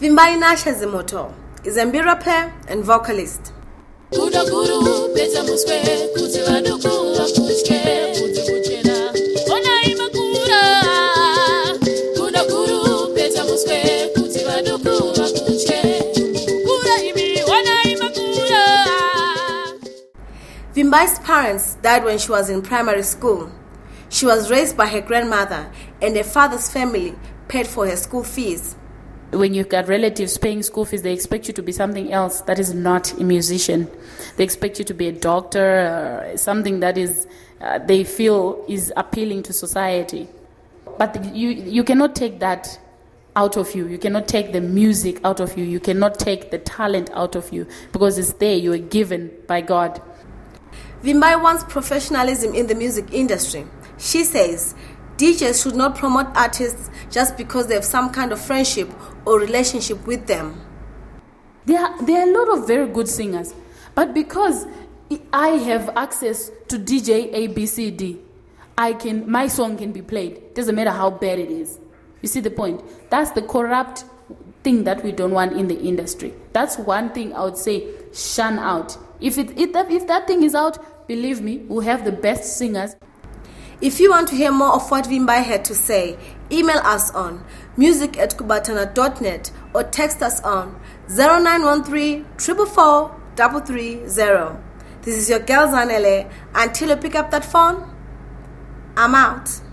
Vimbai Nashazimoto is a rapper and vocalist. Vimbai's parents died when she was in primary school. She was raised by her grandmother, and her father's family paid for her school fees. When you've got relatives paying school fees, they expect you to be something else that is not a musician. They expect you to be a doctor, something that is they feel is appealing to society. But you cannot take that out of you. You cannot take the music out of you. You cannot take the talent out of you because it's there. You are given by God. Vimbai wants professionalism in the music industry. She says DJs should not promote artists just because they have some kind of friendship or relationship with them. There are a lot of very good singers, but because I have access to DJ ABCD, my song can be played. Doesn't matter how bad it is. You see the point? That's the corrupt thing that we don't want in the industry. That's one thing I would say, shun out. If that thing is out, believe me, we'll have the best singers. If you want to hear more of what Vimbai had to say, email us on music@kubatana.net or text us on 0913 444 330. This is your girl Zanele. Until you pick up that phone, I'm out.